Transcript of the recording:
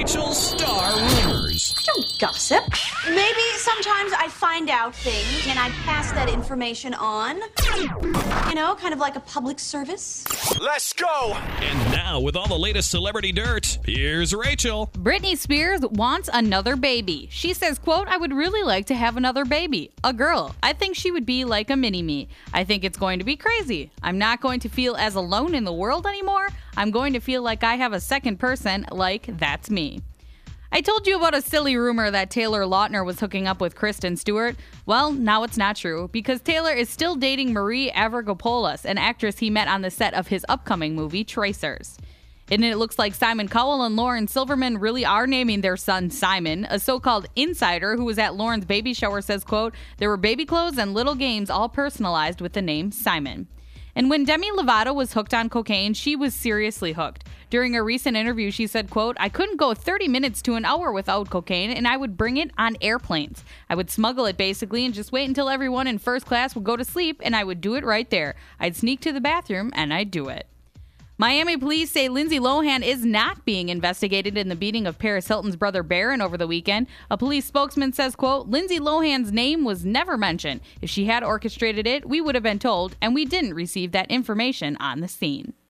Rachel's Star Rumors. Don't gossip. Maybe sometimes I find out things and I pass that information on. You know, kind of like a public service. Let's go! And now, with all the latest celebrity dirt, here's Rachel. Britney Spears wants another baby. She says, quote, I would really like to have another baby. A girl. I think she would be like a mini-me. I think it's going to be crazy. I'm not going to feel as alone in the world anymore. I'm going to feel like I have a second person, like that's me. I told you about a silly rumor that Taylor Lautner was hooking up with Kristen Stewart. Well, now it's not true, because Taylor is still dating Marie Avramopoulos, an actress he met on the set of his upcoming movie, Tracers. And it looks like Simon Cowell and Lauren Silverman really are naming their son Simon. A so-called insider who was at Lauren's baby shower says, quote, there were baby clothes and little games all personalized with the name Simon. And when Demi Lovato was hooked on cocaine, she was seriously hooked. During a recent interview, she said, quote, I couldn't go 30 minutes to an hour without cocaine, and I would bring it on airplanes. I would smuggle it basically and just wait until everyone in first class would go to sleep, and I would do it right there. I'd sneak to the bathroom, and I'd do it. Miami police say Lindsay Lohan is not being investigated in the beating of Paris Hilton's brother Barron over the weekend. A police spokesman says, quote, Lindsay Lohan's name was never mentioned. If she had orchestrated it, we would have been told, and we didn't receive that information on the scene.